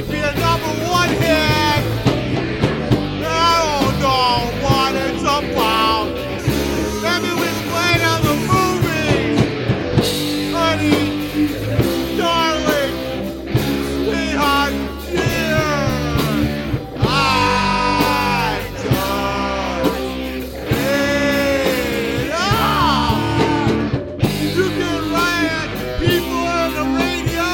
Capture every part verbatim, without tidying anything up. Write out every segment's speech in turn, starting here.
might be a number one hit. I don't know what it's about. Maybe we played on the movies. Honey, darling, sweetheart, dear. I just need love. You can write at people on the radio.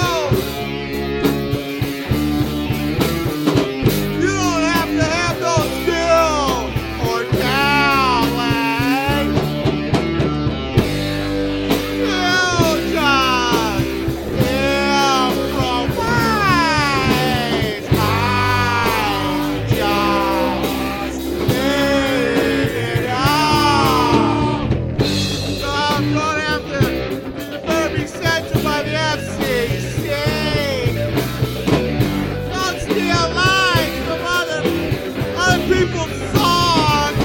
You don't have to have no skill or talent. You just improvise. I just need it all. So I'm gonna have to, it better be censored by the F C C. Don't steal lines from other, other people's songs,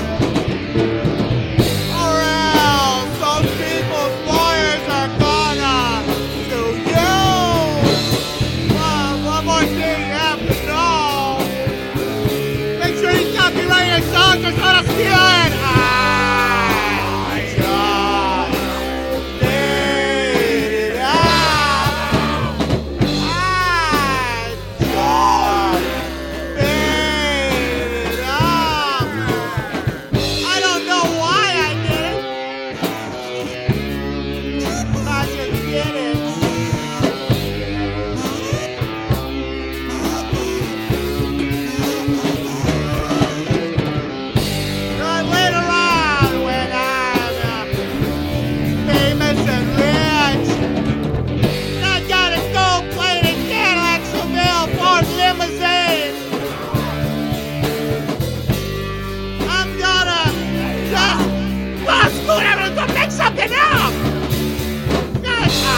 or else those people's lawyers are gonna sue you. Well, one more thing you have to know. Make sure you copyright your songs or someone else steal it. I just need it all. I just need it all. I don't know why I did it. I just did it. But later on, when I'm uh, famous and rich, I got a gold-plated Cadillac Seville Ford limousine. I'm gonna just well, screw it, I'm gonna go make something up. Yes, I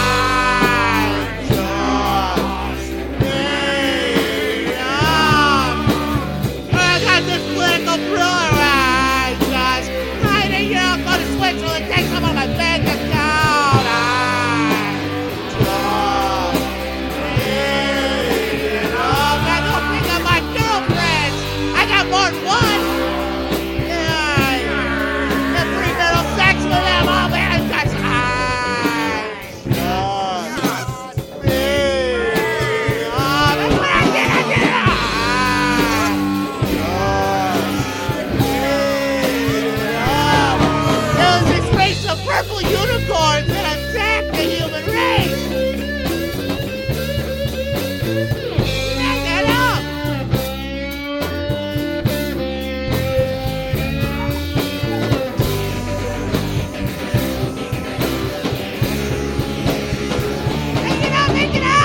just need up. I got this political thriller. I just right a year I'll go to Switzerland, take some of my bank account. I just need it all. I don't think of my girlfriends. I got more than one. Yeah, and premarital sex with them. Oh man, I just I just need all. That's what I did. I did it. I just need it all. It was this race of purple unicorns that attacked the human race. Back that up. Make it up, make it up.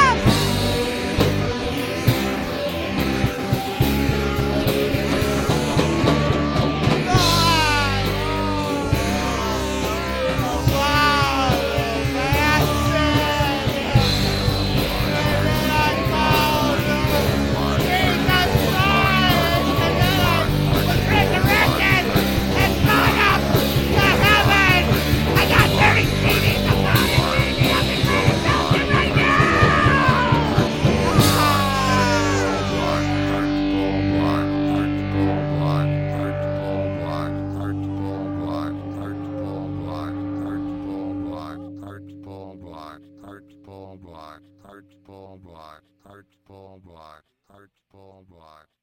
Archball Block, Archball Block, Archball Block, Archball Block.